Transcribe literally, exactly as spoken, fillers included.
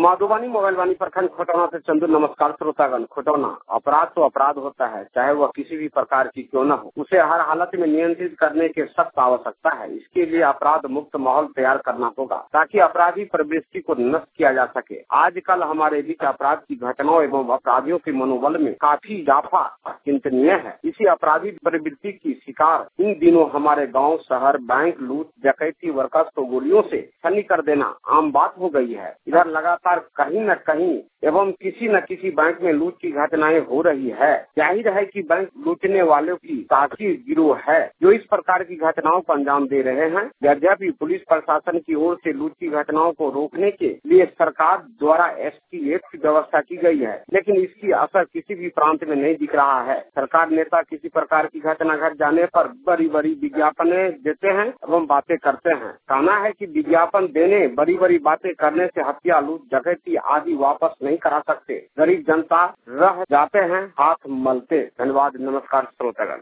माधुबनी मोबाइलवानी प्रखंड खोटौना से चंदू। नमस्कार श्रोतागण। खोटौना अपराध तो अपराध होता है, चाहे वह किसी भी प्रकार की क्यों न हो। उसे हर हालत में नियंत्रित करने की सख्त आवश्यकता है। इसके लिए अपराध मुक्त माहौल तैयार करना होगा ताकि अपराधी प्रवृत्ति को नष्ट किया जा सके। आजकल हमारे बीच अपराध की घटनाओं एवं अपराधियों के मनोबल में काफी इजाफा चिंतनीय है। इसी अपराधी प्रवृत्ति की शिकार इन दिनों हमारे गाँव शहर बैंक लूट डकैती वर्कर्स को गोलियों से छलनी कर देना आम बात हो गई है। इधर लगातार कहीं न कहीं एवं किसी न किसी बैंक में लूट की घटनाएं हो रही है। जाहिर है कि बैंक लूटने वालों की साथी गिरोह है जो इस प्रकार की घटनाओं को अंजाम दे रहे हैं। यद्यपि पुलिस प्रशासन की ओर से लूट की घटनाओं को रोकने के लिए सरकार द्वारा एस टी एफ की व्यवस्था की गई है, लेकिन इसकी असर किसी भी प्रांत में नहीं दिख रहा है। सरकार नेता किसी प्रकार की घटना घट जाने पर बड़ी बड़ी विज्ञापन देते हैं एवं बातें करते हैं। कहना है कि विज्ञापन देने बड़ी बड़ी बातें करने से हत्या लूट डकैती आदि वापस नहीं करा सकते। गरीब जनता रह जाते हैं हाथ मलते। धन्यवाद। नमस्कार श्रोतागण।